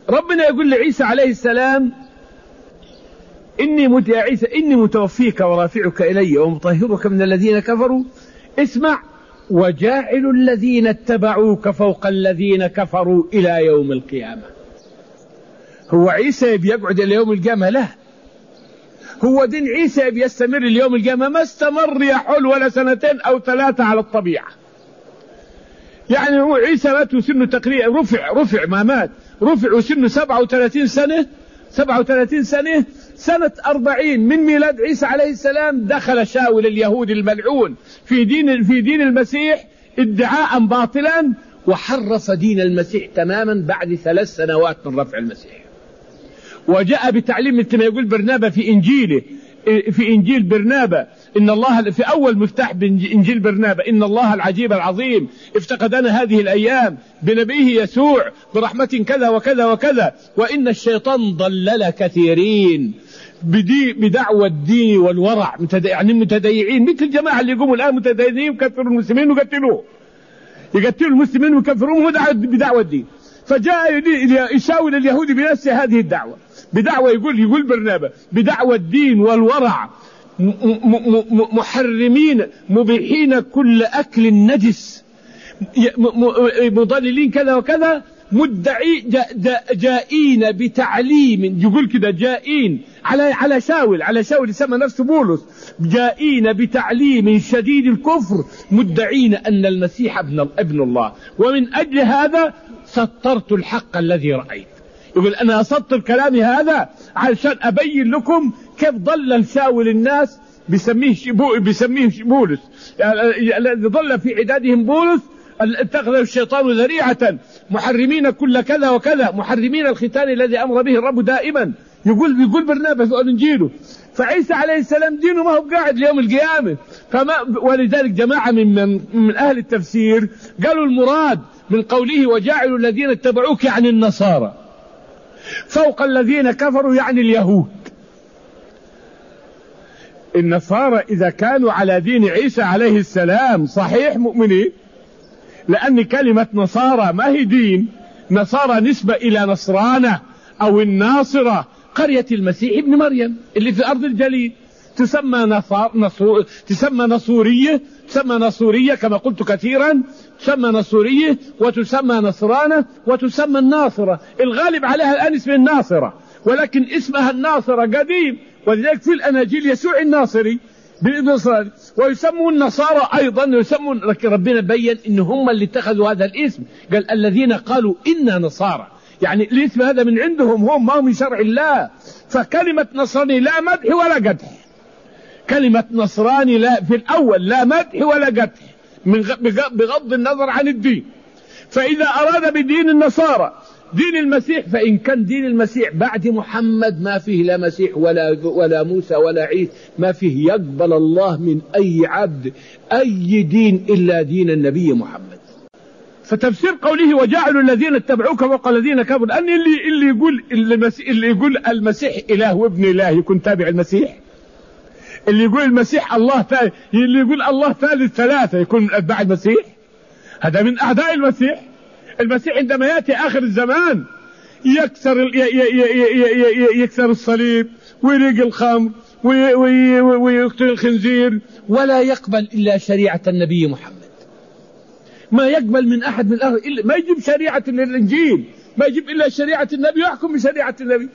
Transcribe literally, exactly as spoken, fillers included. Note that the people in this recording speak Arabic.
ربنا يقول لعيسى عليه السلام إني مت يا عيسى إني متوفيك ورافعك إلي ومطهرك من الذين كفروا. اسمع: وجاعل الذين اتبعوك فوق الذين كفروا إلى يوم القيامة. هو عيسى بيقعد إلى يوم القيامة؟ لا، هو دين عيسى بيستمر اليوم القيامة. ما استمر يا حول ولا سنتين أو ثلاثة على الطبيعة. يعني هو عيسى مات وسنه تقريبا رفع رفع ما مات رفع وسنه سبعة وثلاثين سنة سبعة وثلاثين سنة. سنة أربعين من ميلاد عيسى عليه السلام دخل شاول اليهود الملعون في دين في دين المسيح ادعاء باطلا، وحرف دين المسيح تماما بعد ثلاث سنوات من رفع المسيح. وجاء بتعليم مثل ما يقول برنابا في إنجيله، في إنجيل برنابا، إن الله في أول مفتاح بإنجيل برنابا: إن الله العجيب العظيم افتقدنا هذه الأيام بنبيه يسوع برحمة كذا وكذا وكذا، وإن الشيطان ضلل كثيرين بدعوى الدين والورع، يعني متديعين مثل الجماعة اللي يقوموا الآن متدينين وكفروا المسلمين وقتلوه، يقتلوا المسلمين ويكفروهم بدعوى الدين. فجاء يشاول اليهودي بنفس هذه الدعوة، بدعوة يقول يقول برنابا بدعوى الدين والورع، محرمين مبيحين كل أكل نجس، مضللين كذا وكذا، مدعي جائين بتعليم، يقول كده جائين على على شاول على شاول يسمى نفسه بولس، جائين بتعليم شديد الكفر، مدعين أن المسيح ابن ابن الله، ومن أجل هذا سطرت الحق الذي رأيت. يقول أنا أسطر كلامي هذا علشان أبين لكم كيف ضلل شاول الناس، بيسميه بيسميه بولس، الذي ضل في عدادهم بولس، اتخذ الشيطان ذريعة، محرمين كل كذا وكذا، محرمين الختان الذي أمر به الرب دائما. يقول يقول برنابا في إنجيله. فعيسى عليه السلام دينه ما هو قاعد ليوم القيامة. فما ولذلك جماعة من, من من أهل التفسير قالوا المراد من قوله وجاعلوا الذين اتبعوك يعني النصارى فوق الذين كفروا يعني اليهود. النصارى إذا كانوا على دين عيسى عليه السلام صحيح مؤمنين، لأن كلمة نصارى ما هي دين، نصارى نسبة إلى نصرانة أو الناصرة، قرية المسيح ابن مريم اللي في أرض الجليل تسمى نصار نصور تسمى نصورية تسمى نصورية كما قلت كثيرا، تسمى نصورية وتسمى نصرانة وتسمى الناصرة. الغالب عليها الآن اسم الناصرة، ولكن اسمها الناصرة قديم، ولذلك في الأناجيل يسوع الناصري بالنصراني. ويسمون النصارى أيضا يسمون، ربنا بين إن هم اللي اتخذوا هذا الاسم، قال الذين قالوا إنا نصارى، يعني الاسم هذا من عندهم هم، ما هو من شرع الله. فكلمة نصراني لا مدح ولا قدح، كلمة نصراني لا في الأول لا مدح ولا قدح من بغض النظر عن الدين. فإذا أراد بدين النصارى دين المسيح، فإن كان دين المسيح بعد محمد ما فيه لا مسيح ولا ولا موسى ولا عيسى، ما فيه يقبل الله من أي عبد أي دين إلا دين النبي محمد. فتفسير قوله وجعلوا الذين اتبعوك فوق الذين كفروا، لأن اللي اللي يقول اللي يقول المسيح إله وابن إله يكون تابع المسيح، اللي يقول المسيح الله ثالث، اللي يقول الله ثالث ثلاثة يكون من أتباع المسيح، هذا من أعداء المسيح. المسيح عندما يأتي آخر الزمان يكسر يكسر الصليب ويريق الخمر ويقتل الخنزير، ولا يقبل إلا شريعة النبي محمد، ما يقبل من أحد من الآخر إلا ما يجيب شريعة الإنجيل، ما يجيب إلا شريعة النبي، يحكم بشريعة النبي.